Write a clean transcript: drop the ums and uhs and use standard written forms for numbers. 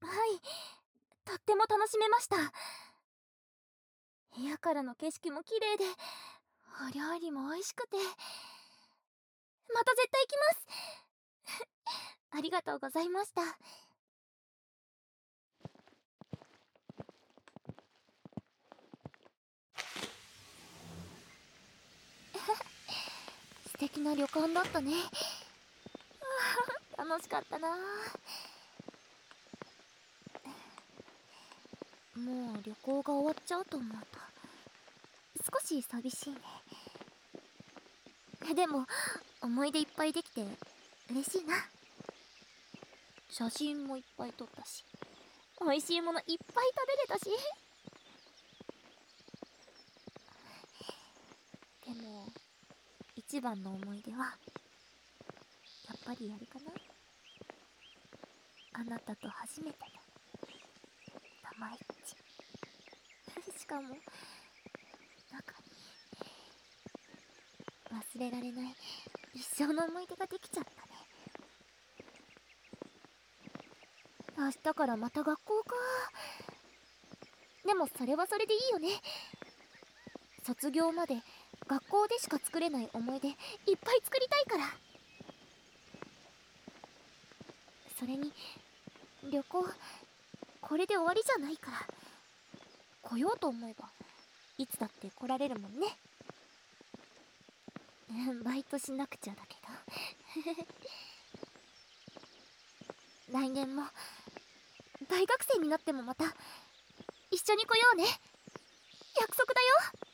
い、とっても楽しめました。部屋からの景色も綺麗で、お料理も美味しくて、また絶対行きますありがとうございました。素敵な旅館だったね。楽しかったな。もう旅行が終わっちゃうと思うと少し寂しいね。でも思い出いっぱいできて嬉しいな。写真もいっぱい撮ったし、美味しいものいっぱい食べれたし。でも一番の思い出はやっぱりあれかな。あなたと初めての生一致しかも中に忘れられない一生の思い出ができちゃったね。明日からまた学校か。でもそれはそれでいいよね。卒業まで学校でしか作れない思い出いっぱい作りたいから。それに旅行これで終わりじゃないから、来ようと思えばいつだって来られるもんね。バイトしなくちゃだけど来年も大学生になってもまた一緒に来ようね。約束だよ。